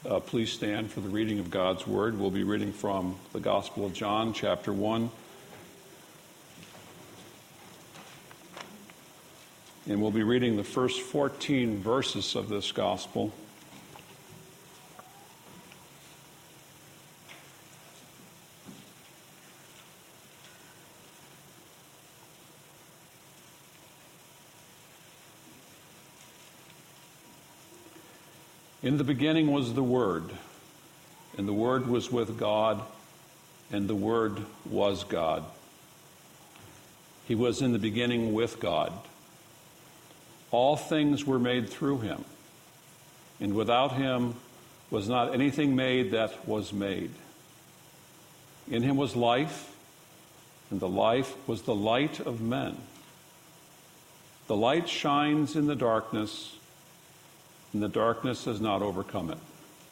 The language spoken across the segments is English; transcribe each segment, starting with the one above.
please stand for the reading of God's Word. We'll be reading from the Gospel of John, chapter 1. And we'll be reading the first 14 verses of this Gospel. In the beginning was the Word, and the Word was with God, and the Word was God. He was in the beginning with God. All things were made through him, and without him was not anything made that was made. In him was life, and the life was the light of men. The light shines in the darkness, and the darkness has not overcome it.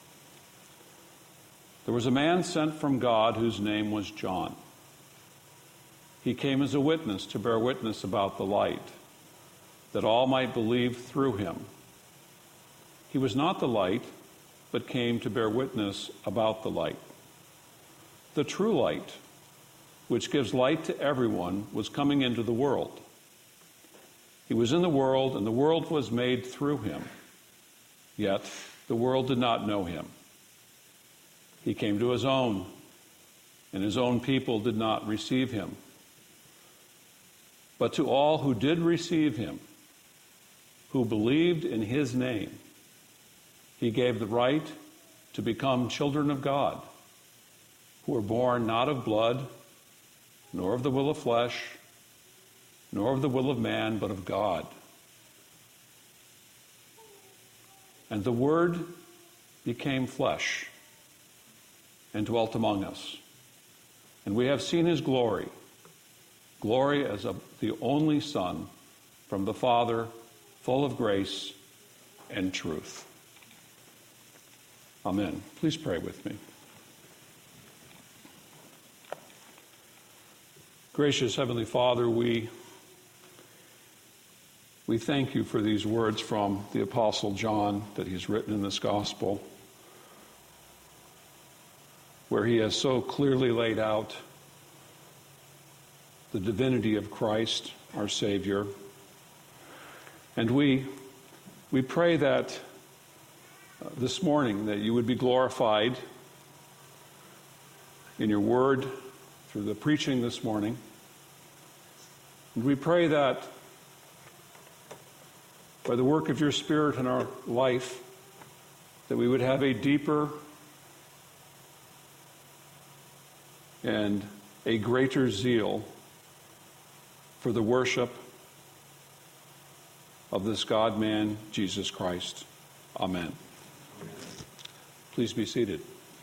There was a man sent from God whose name was John. He came as a witness to bear witness about the light, that all might believe through him. He was not the light, but came to bear witness about the light. The true light, which gives light to everyone, was coming into the world. He was in the world, and the world was made through him. Yet the world did not know him. He came to his own, and his own people did not receive him. But to all who did receive him, who believed in his name, he gave the right to become children of God, who were born not of blood, nor of the will of flesh, nor of the will of man, but of God. And the Word became flesh and dwelt among us. And we have seen his glory, glory as of the only Son from the Father, full of grace and truth. Amen. Please pray with me. Gracious Heavenly Father, we thank you for these words from the Apostle John that he's written in this gospel, where he has so clearly laid out the divinity of Christ, our Savior. And we pray that this morning that you would be glorified in your word through the preaching this morning. And we pray that by the work of your Spirit in our life, that we would have a deeper and a greater zeal for the worship of this God-man, Jesus Christ. Amen. Please be seated.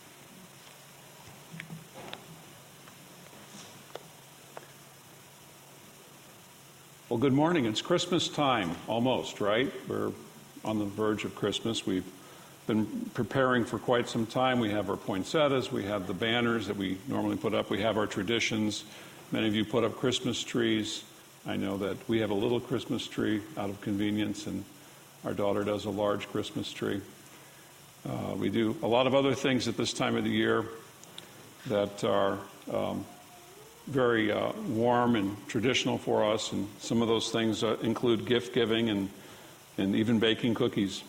Well, good morning. It's Christmas time, almost, right? We're on the verge of Christmas. We've been preparing for quite some time. We have our poinsettias. We have the banners that we normally put up. We have our traditions. Many of you put up Christmas trees. I know that we have a little Christmas tree out of convenience, and our daughter does a large Christmas tree. We do a lot of other things at this time of the year that are very warm and traditional for us, and some of those things include gift giving and even baking cookies.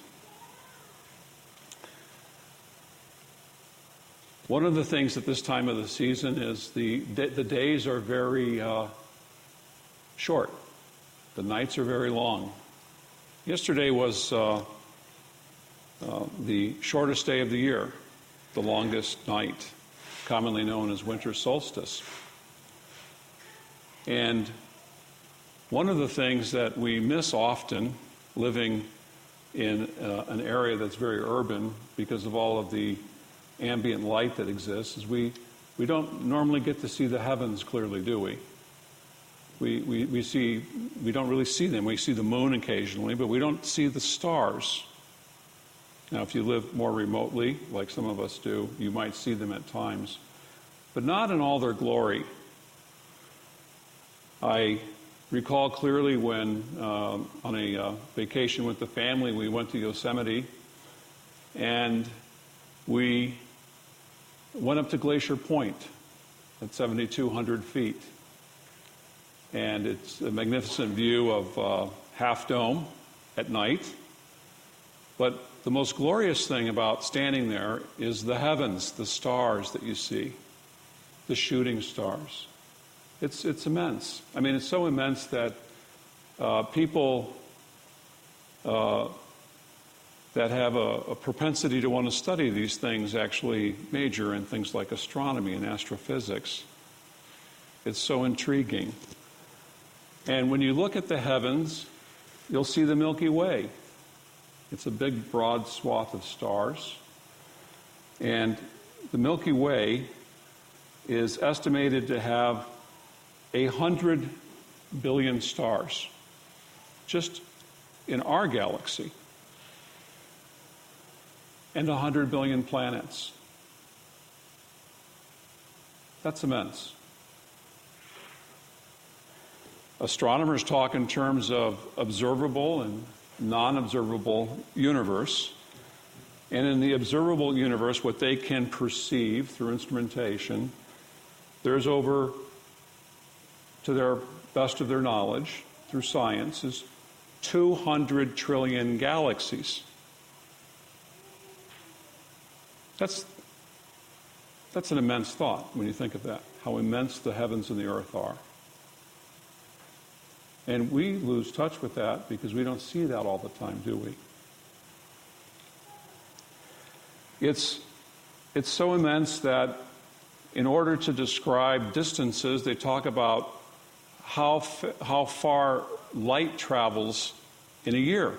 One of the things at this time of the season is the days are very short. The nights are very long. Yesterday was the shortest day of the year, the longest night, commonly known as winter solstice. And one of the things that we miss often living in an area that's very urban because of all of the ambient light that exists is we don't normally get to see the heavens clearly, do we? We don't really see them. We see the moon occasionally, but we don't see the stars. Now, if you live more remotely, like some of us do, you might see them at times, but not in all their glory. I recall clearly when on a vacation with the family, we went to Yosemite, and We went up to Glacier Point at 7,200 feet. And it's a magnificent view of Half Dome at night. But the most glorious thing about standing there is the heavens, the stars that you see, the shooting stars. It's immense. I mean, it's so immense that people that have a propensity to want to study these things actually major in things like astronomy and astrophysics. It's so intriguing. And when you look at the heavens, you'll see the Milky Way. It's a big, broad swath of stars. And the Milky Way is estimated to have 100 billion stars, just in our galaxy, and 100 billion planets. That's immense. Astronomers talk in terms of observable and non-observable universe. And in the observable universe, what they can perceive through instrumentation, there's over, to their best of their knowledge, through science, is 200 trillion galaxies. That's an immense thought when you think of that, how immense the heavens and the earth are. And we lose touch with that because we don't see that all the time, do we? It's so immense that in order to describe distances, they talk about how far light travels in a year.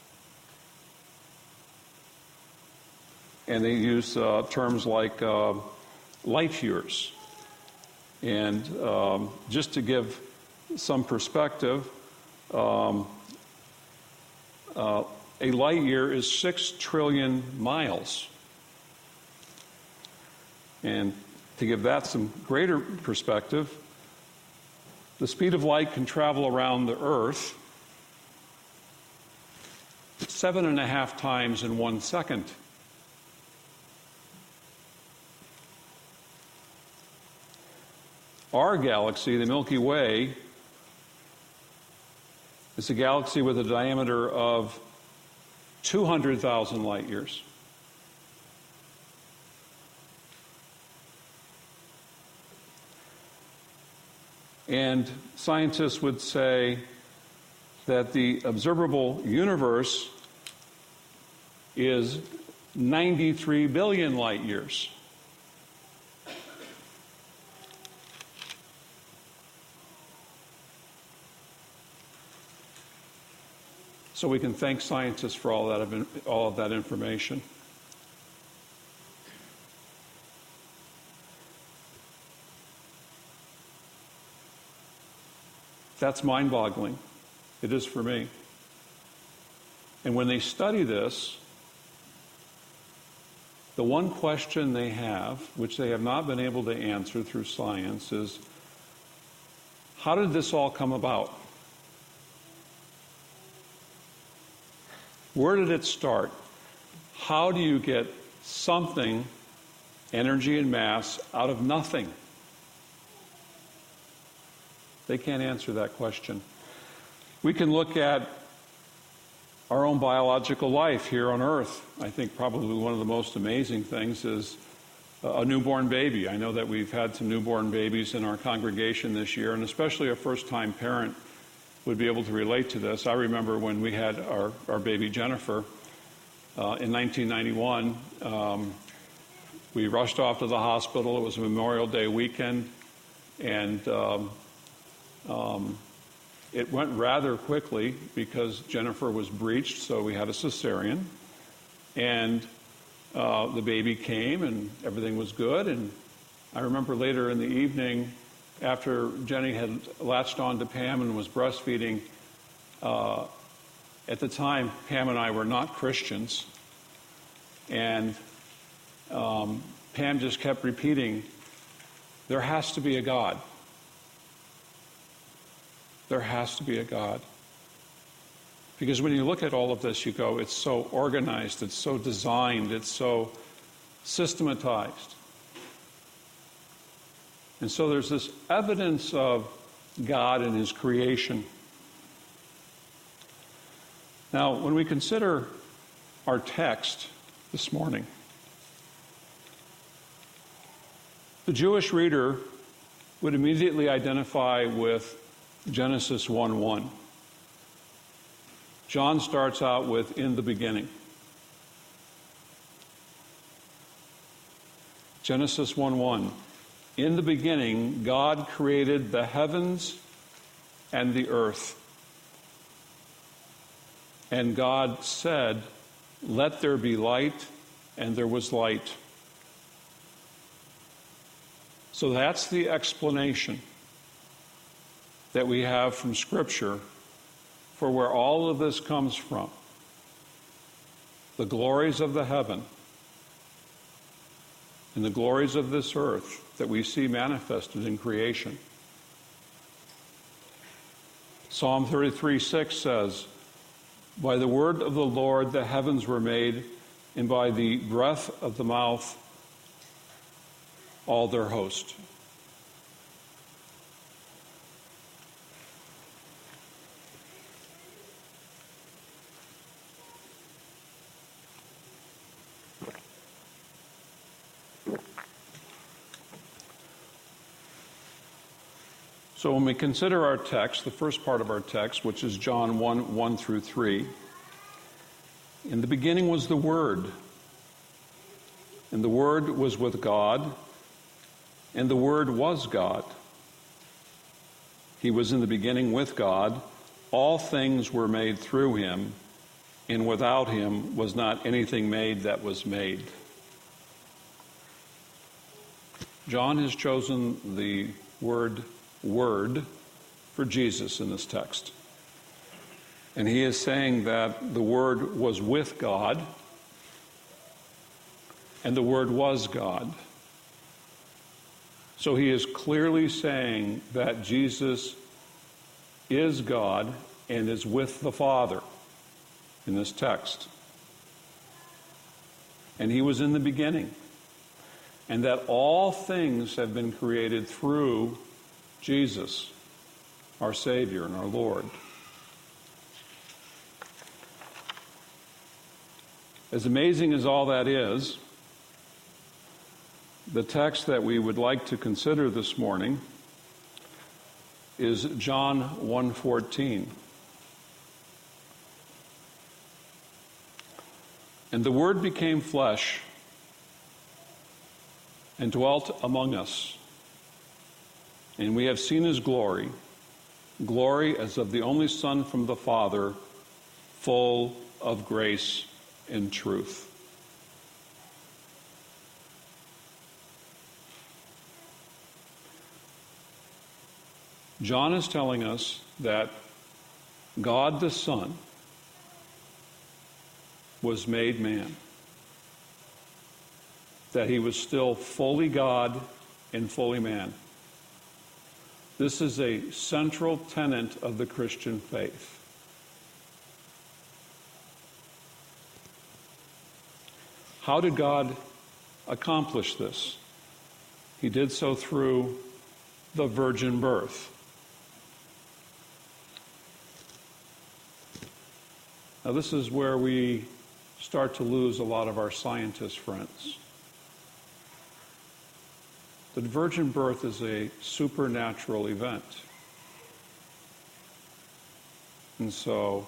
And they use terms like light years. And just to give some perspective, a light year is 6 trillion miles. And to give that some greater perspective, the speed of light can travel around the Earth 7.5 times in 1 second. Our galaxy, the Milky Way, is a galaxy with a diameter of 200,000 light years. And scientists would say that the observable universe is 93 billion light years. So we can thank scientists for all of that information. That's mind-boggling. It is for me. And when they study this, the one question they have, which they have not been able to answer through science, is how did this all come about? Where did it start? How do you get something, energy and mass, out of nothing? They can't answer that question. We can look at our own biological life here on Earth. I think probably one of the most amazing things is a newborn baby. I know that we've had some newborn babies in our congregation this year, and especially a first-time parent would be able to relate to this. I remember when we had our baby Jennifer in 1991. We rushed off to the hospital. It was a Memorial Day weekend, and it went rather quickly because Jennifer was breached, so we had a cesarean. And the baby came, and everything was good. And I remember later in the evening, after Jenny had latched on to Pam and was breastfeeding, at the time, Pam and I were not Christians. And Pam just kept repeating, there has to be a God. There has to be a God. Because when you look at all of this, you go, it's so organized, it's so designed, it's so systematized. And so there's this evidence of God and his creation. Now, when we consider our text this morning, the Jewish reader would immediately identify with Genesis 1:1. John starts out with, "In the beginning." Genesis 1:1. "In the beginning, God created the heavens and the earth. And God said, 'Let there be light,' and there was light." So that's the explanation that we have from Scripture for where all of this comes from. The glories of the heaven and the glories of this earth that we see manifested in creation. Psalm 33:6 says, "By the word of the Lord the heavens were made, and by the breath of the mouth all their host." So when we consider our text, the first part of our text, which is John 1:1 through 3, "In the beginning was the Word, and the Word was with God, and the Word was God. He was in the beginning with God. All things were made through him, and without him was not anything made that was made." John has chosen the word for Jesus in this text. And he is saying that the Word was with God, and the Word was God. So he is clearly saying that Jesus is God and is with the Father in this text. And he was in the beginning. And that all things have been created through Jesus, our Savior and our Lord. As amazing as all that is, the text that we would like to consider this morning is John 1:14. "And the Word became flesh and dwelt among us. And we have seen his glory, glory as of the only Son from the Father, full of grace and truth." John is telling us that God the Son was made man, that he was still fully God and fully man. This is a central tenet of the Christian faith. How did God accomplish this? He did so through the virgin birth. Now, this is where we start to lose a lot of our scientist friends. The virgin birth is a supernatural event. And so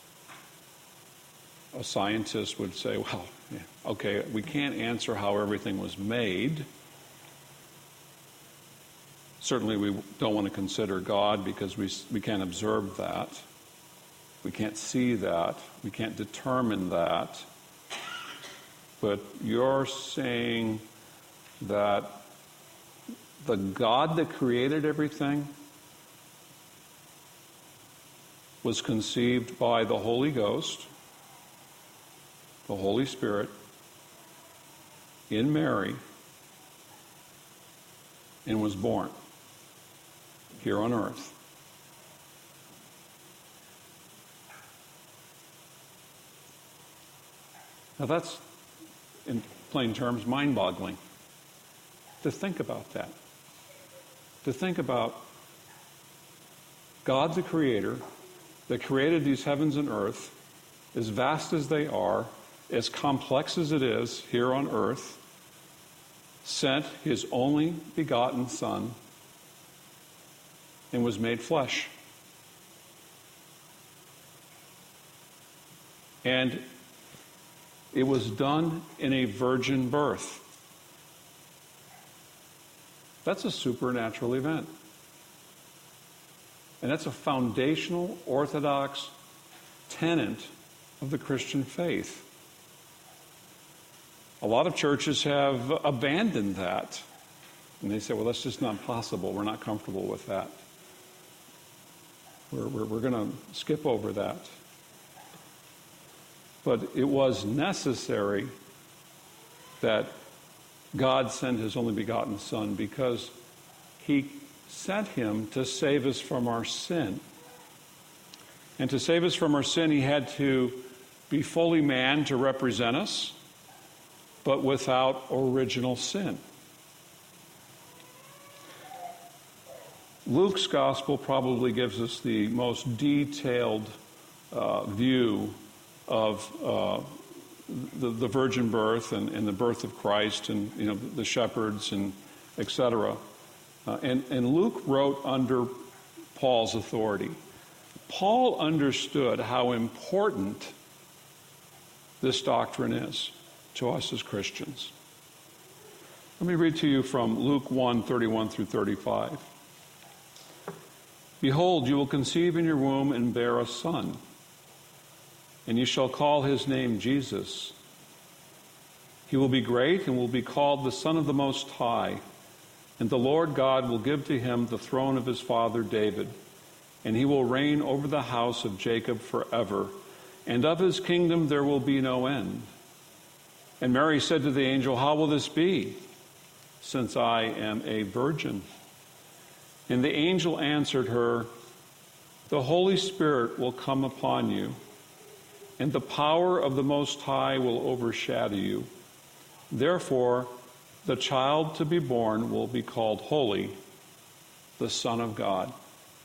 a scientist would say, well, okay, we can't answer how everything was made. Certainly we don't want to consider God because we can't observe that. We can't see that. We can't determine that. But you're saying that the God that created everything was conceived by the Holy Ghost, the Holy Spirit, in Mary, and was born here on earth. Now that's in plain terms, mind-boggling. To think about that. To think about God the Creator that created these heavens and earth, as vast as they are, as complex as it is here on earth, sent his only begotten Son and was made flesh. And it was done in a virgin birth. That's a supernatural event. And that's a foundational, orthodox tenet of the Christian faith. A lot of churches have abandoned that. And they say, well, that's just not possible. We're not comfortable with that. We're going to skip over that. But it was necessary that God sent his only begotten Son because he sent him to save us from our sin. And to save us from our sin, he had to be fully man to represent us, but without original sin. Luke's gospel probably gives us the most detailed view of the virgin birth and the birth of Christ and the shepherds and etc. And Luke wrote under Paul's authority. Paul understood how important this doctrine is to us as Christians. Let me read to you from Luke 1:31 through 35. Behold, you will conceive in your womb and bear a son, and you shall call his name Jesus. He will be great and will be called the Son of the Most High, and the Lord God will give to him the throne of his father David, and he will reign over the house of Jacob forever, and of his kingdom there will be no end. And Mary said to the angel, how will this be, since I am a virgin? And the angel answered her, the Holy Spirit will come upon you, and the power of the Most High will overshadow you. Therefore, the child to be born will be called Holy, the Son of God.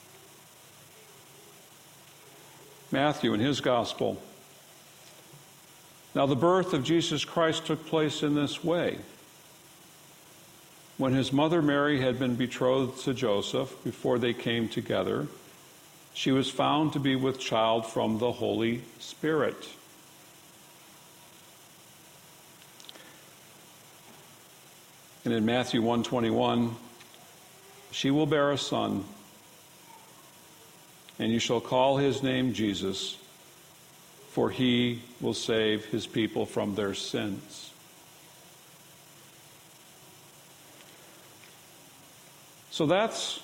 Matthew, in his gospel. Now, the birth of Jesus Christ took place in this way. When his mother Mary had been betrothed to Joseph, before they came together, she was found to be with child from the Holy Spirit. And in Matthew 1:21, she will bear a son, and you shall call his name Jesus, for he will save his people from their sins. So that's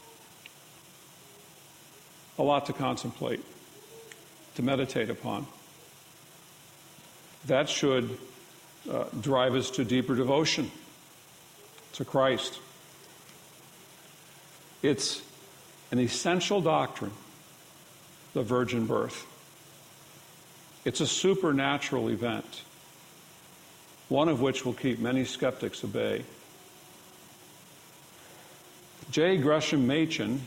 a lot to contemplate, to meditate upon. That should drive us to deeper devotion to Christ. It's an essential doctrine, the virgin birth. It's a supernatural event, one of which will keep many skeptics at bay. J. Gresham Machen,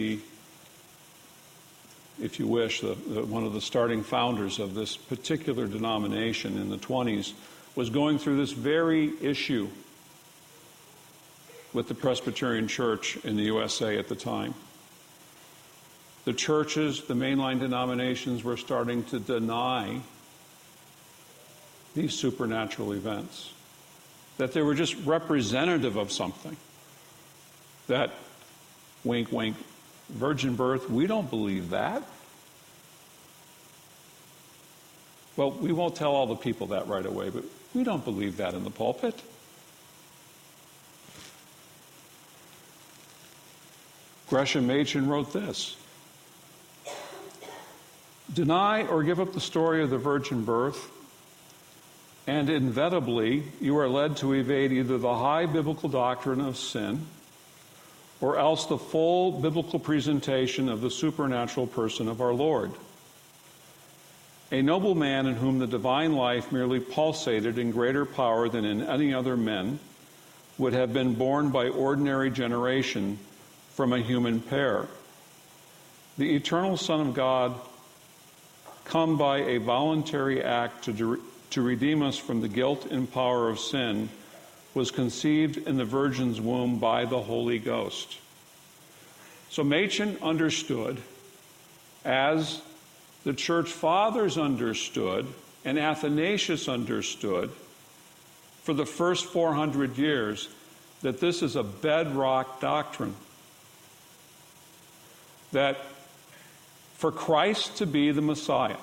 if you wish, one of the starting founders of this particular denomination in the 20s, was going through this very issue with the Presbyterian Church in the USA at the time. The churches, the mainline denominations, were starting to deny these supernatural events, that they were just representative of something. That, wink, wink, virgin birth, we don't believe that. Well, we won't tell all the people that right away, but we don't believe that in the pulpit. Gresham Machen wrote this: deny or give up the story of the virgin birth, and inevitably you are led to evade either the high biblical doctrine of sin or else the full biblical presentation of the supernatural person of our Lord. A noble man in whom the divine life merely pulsated in greater power than in any other men would have been born by ordinary generation from a human pair. The eternal Son of God, come by a voluntary act to redeem us from the guilt and power of sin, was conceived in the Virgin's womb by the Holy Ghost. So Machen understood, as the church fathers understood and Athanasius understood for the first 400 years, that this is a bedrock doctrine. That for Christ to be the Messiah,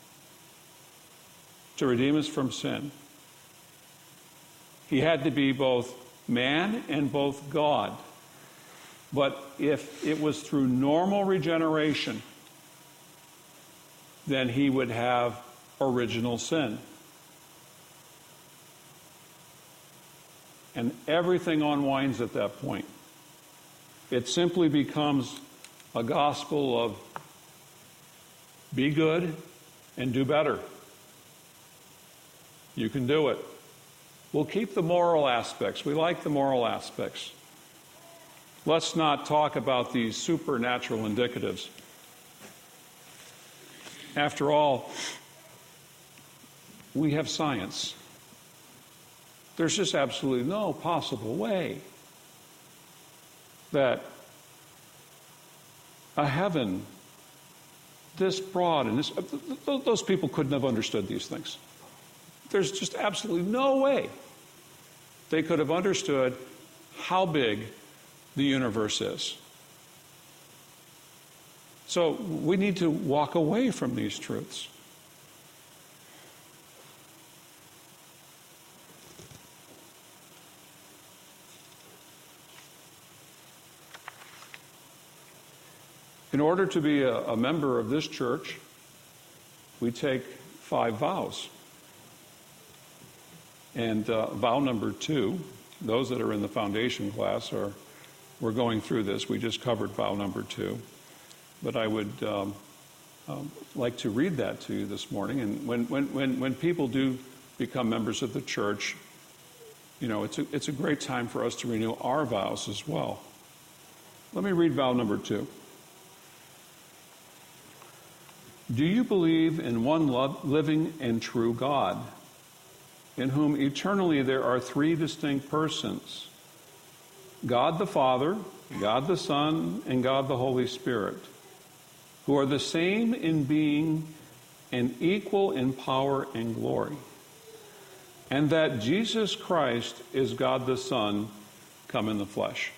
to redeem us from sin, he had to be both man and both God. But if it was through normal regeneration, then he would have original sin. And everything unwinds at that point. It simply becomes a gospel of be good and do better. You can do it. We'll keep the moral aspects. We like the moral aspects. Let's not talk about these supernatural indicatives. After all, we have science. There's just absolutely no possible way that a heaven this broad and this, those people couldn't have understood these things. There's just absolutely no way they could have understood how big the universe is. So we need to walk away from these truths. In order to be a member of this church, we take 5 vows. And vow number 2, those that are in the foundation class we're going through this. We just covered vow number 2. But I would like to read that to you this morning. And when people do become members of the church, you know, it's a great time for us to renew our vows as well. Let me read vow number 2. Do you believe in one living and true God, in whom eternally there are 3 distinct persons, God the Father, God the Son, and God the Holy Spirit, who are the same in being and equal in power and glory, and that Jesus Christ is God the Son come in the flesh?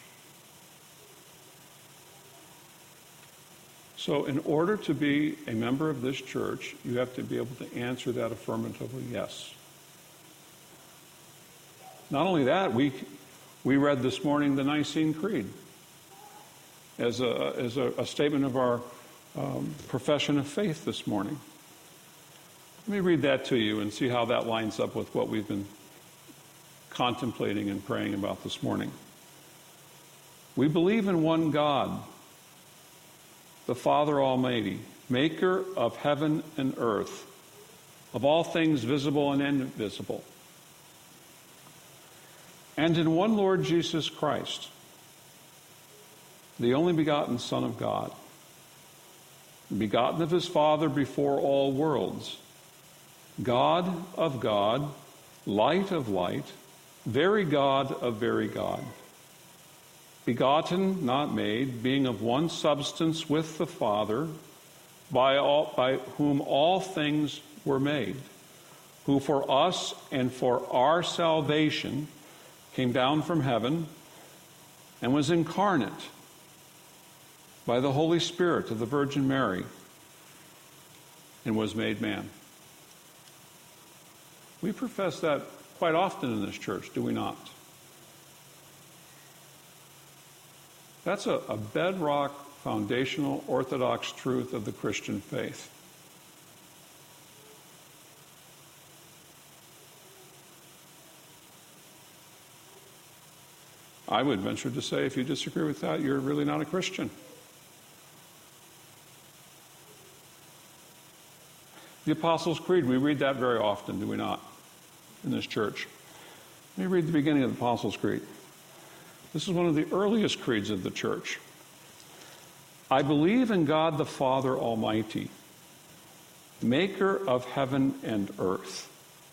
So in order to be a member of this church, you have to be able to answer that affirmatively, yes. Not only that, we read this morning the Nicene Creed as a statement of our profession of faith this morning. Let me read that to you and see how that lines up with what we've been contemplating and praying about this morning. We believe in one God, the Father Almighty, maker of heaven and earth, of all things visible and invisible, and in one Lord Jesus Christ, the only begotten Son of God, begotten of his Father before all worlds, God of God, light of light, very God of very God, begotten, not made, being of one substance with the Father, by whom all things were made, who for us and for our salvation came down from heaven and was incarnate by the Holy Spirit of the Virgin Mary and was made man. We profess that quite often in this church, do we not? That's a bedrock, foundational, orthodox truth of the Christian faith. I would venture to say, if you disagree with that, you're really not a Christian. The Apostles' Creed, we read that very often, do we not, in this church? Let me read the beginning of the Apostles' Creed. This is one of the earliest creeds of the church. I believe in God the Father Almighty, maker of heaven and earth,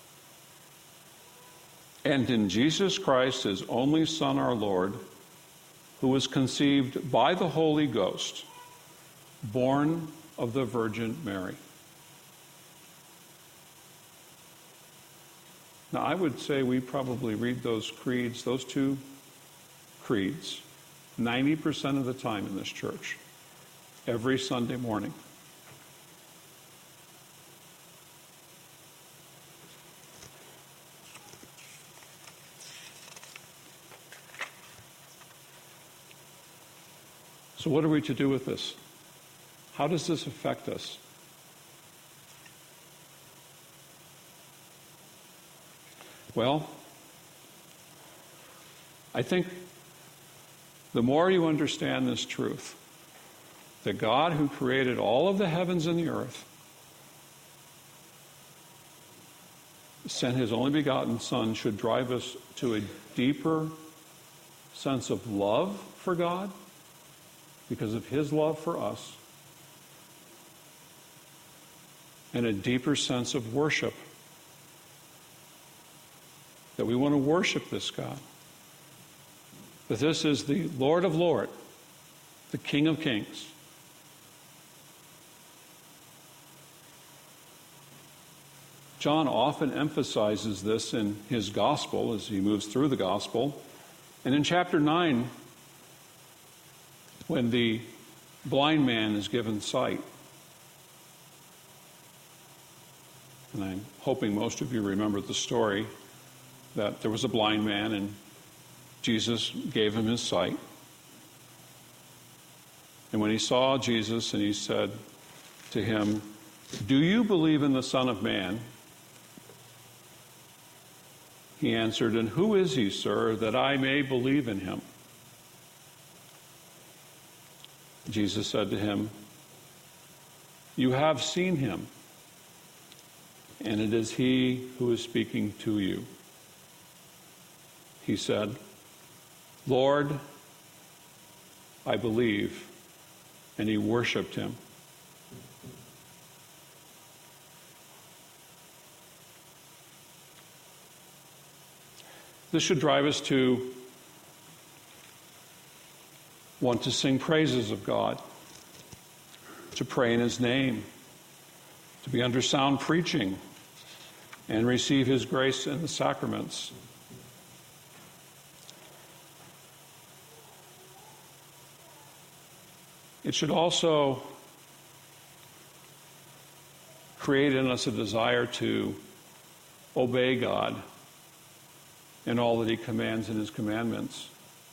and in Jesus Christ, his only Son, our Lord, who was conceived by the Holy Ghost, born of the Virgin Mary. Now, I would say we probably read those creeds, those two creeds, 90% of the time in this church, every Sunday morning. So what are we to do with this? How does this affect us? Well, I think the more you understand this truth, that God who created all of the heavens and the earth sent his only begotten Son should drive us to a deeper sense of love for God because of his love for us, and a deeper sense of worship, that we want to worship this God, that this is the Lord of Lords, the King of Kings. John often emphasizes this in his gospel as he moves through the gospel. And in chapter 9, when the blind man is given sight, and I'm hoping most of you remember the story, that there was a blind man and Jesus gave him his sight. And when he saw Jesus and he said to him, "Do you believe in the Son of Man?" He answered, "And who is he, sir, that I may believe in him?" Jesus said to him, "You have seen him, and it is he who is speaking to you." He said, "Lord, I believe," and he worshiped him. This should drive us to want to sing praises of God, to pray in his name, to be under sound preaching, and receive his grace in the sacraments. It should also create in us a desire to obey God in all that he commands in his commandments.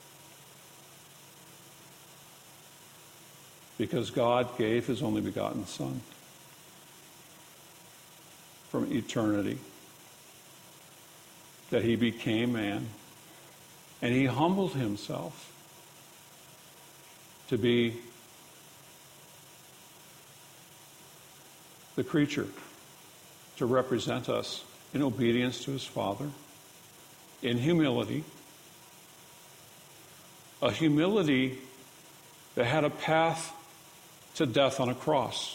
Because God gave his only begotten Son from eternity, that he became man, and he humbled himself to be the creature, to represent us in obedience to his Father, in humility, a humility that had a path to death on a cross,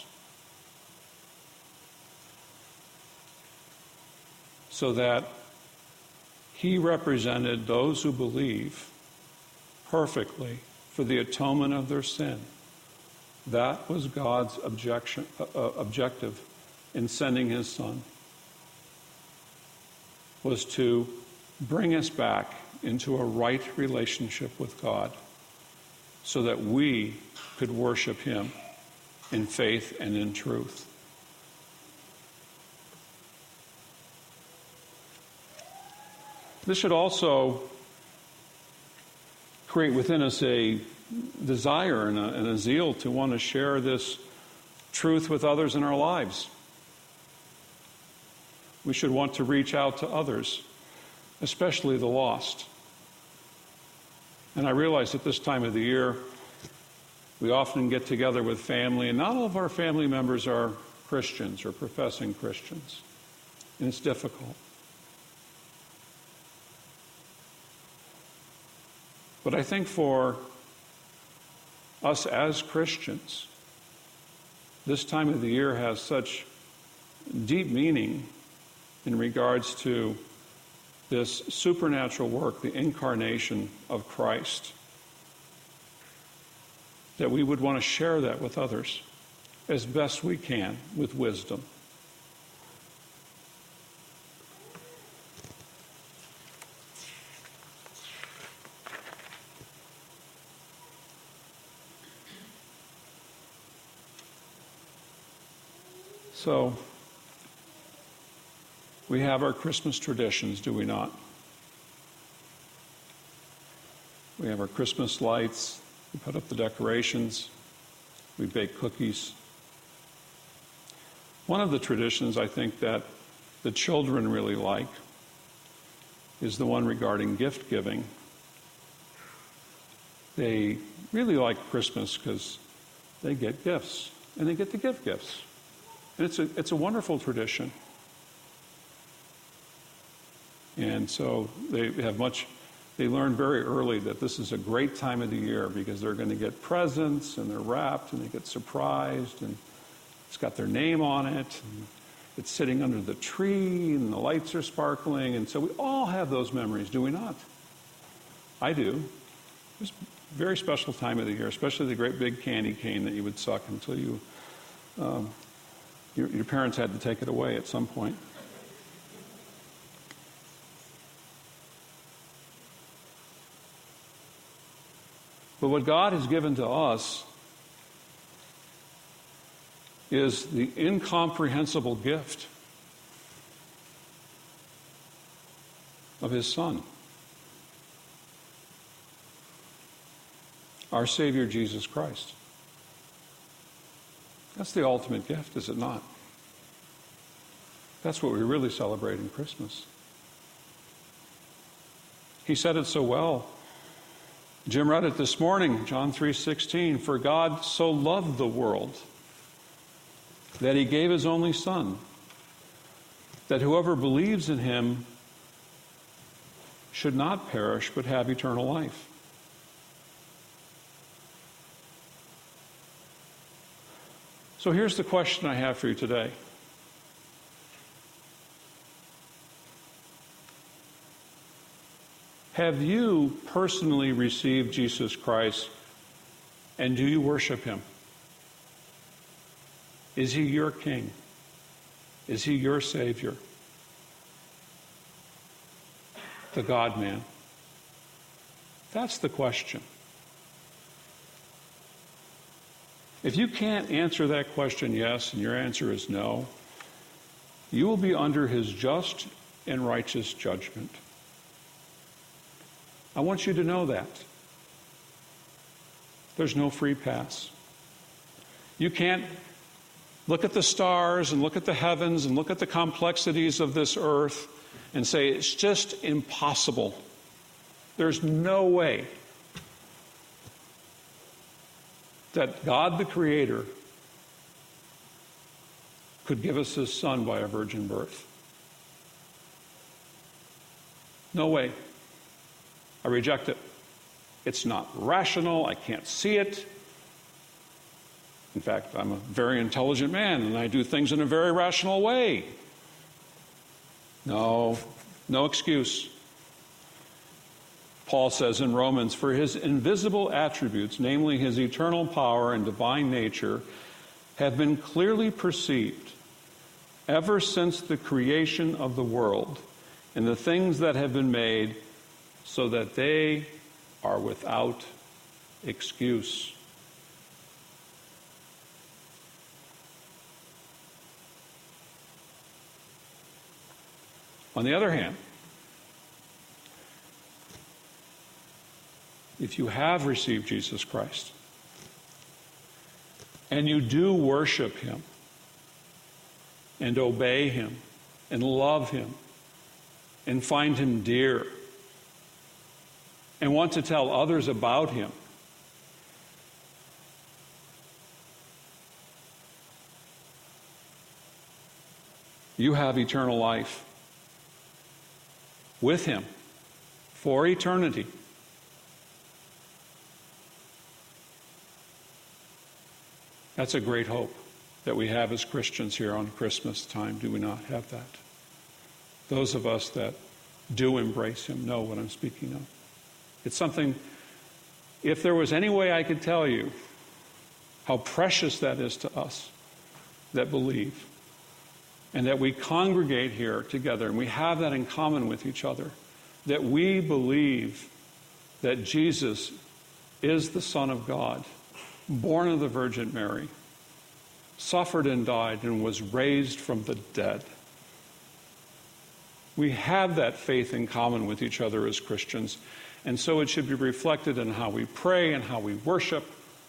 so that he represented those who believe perfectly for the atonement of their sin. That was God's objective in sending his Son, was to bring us back into a right relationship with God so that we could worship him in faith and in truth. This should also create within us a desire and a zeal to want to share this truth with others in our lives. We should want to reach out to others, especially the lost. And I realize at this time of the year, we often get together with family, and not all of our family members are Christians or professing Christians. And it's difficult. But I think for us as Christians, this time of the year has such deep meaning in regards to this supernatural work, the incarnation of Christ, that we would want to share that with others as best we can with wisdom. So, we have our Christmas traditions, do we not? We have our Christmas lights, we put up the decorations, we bake cookies. One of the traditions I think that the children really like is the one regarding gift giving. They really like Christmas because they get gifts, and they get to give gifts. And it's a wonderful tradition. And so they learn very early that this is a great time of the year because they're going to get presents and they're wrapped and they get surprised and it's got their name on it. And it's sitting under the tree and the lights are sparkling. And so we all have those memories, do we not? I do. It's a very special time of the year, especially the great big candy cane that you would suck until your parents had to take it away at some point. But what God has given to us is the incomprehensible gift of His Son, our Savior Jesus Christ. That's the ultimate gift, is it not? That's what we really celebrate in Christmas. He said it so well. Jim read it this morning, John 3:16. For God so loved the world that He gave His only Son, that whoever believes in Him should not perish but have eternal life. So here's the question I have for you today. Have you personally received Jesus Christ, and do you worship Him? Is He your King? Is He your Savior? The God-man? That's the question. If you can't answer that question yes, and your answer is no, you will be under His just and righteous judgment. I want you to know that. There's no free pass. You can't look at the stars and look at the heavens and look at the complexities of this earth and say it's just impossible. There's no way that God the Creator could give us His Son by a virgin birth. No way. I reject it. It's not rational. I can't see it. In fact, I'm a very intelligent man, and I do things in a very rational way. No excuse. Paul says in Romans, for His invisible attributes, namely His eternal power and divine nature, have been clearly perceived ever since the creation of the world and the things that have been made, so that they are without excuse. On the other hand, if you have received Jesus Christ and you do worship Him and obey Him and love Him and find Him dear and want to tell others about Him, you have eternal life with him for eternity. That's a great hope that we have as Christians here on Christmas time. Do we not have that? Those of us that do embrace him know what I'm speaking of. It's something, if there was any way I could tell you how precious that is to us that believe, and that we congregate here together, and we have that in common with each other, that we believe that Jesus is the Son of God, born of the Virgin Mary, suffered and died and was raised from the dead. We have that faith in common with each other as Christians, and so it should be reflected in how we pray and how we worship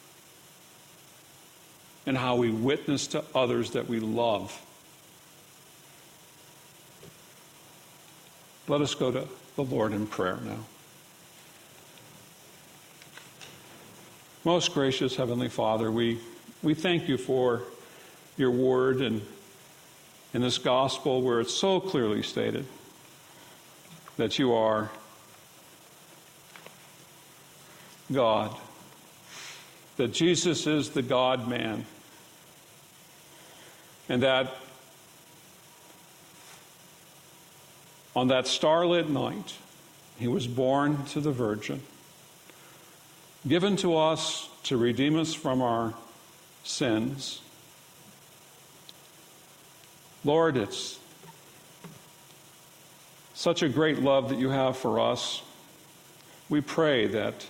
and how we witness to others that we love. Let us go to the Lord in prayer now. Most gracious Heavenly Father, we thank you for your word and in this gospel where it's so clearly stated that you are God, that Jesus is the God-man, and that on that starlit night, he was born to the Virgin, given to us to redeem us from our sins. Lord, it's such a great love that you have for us. We pray that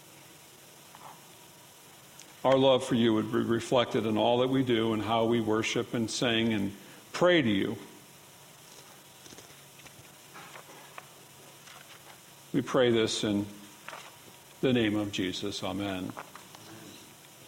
our love for you would be reflected in all that we do and how we worship and sing and pray to you. We pray this in the name of Jesus. Amen.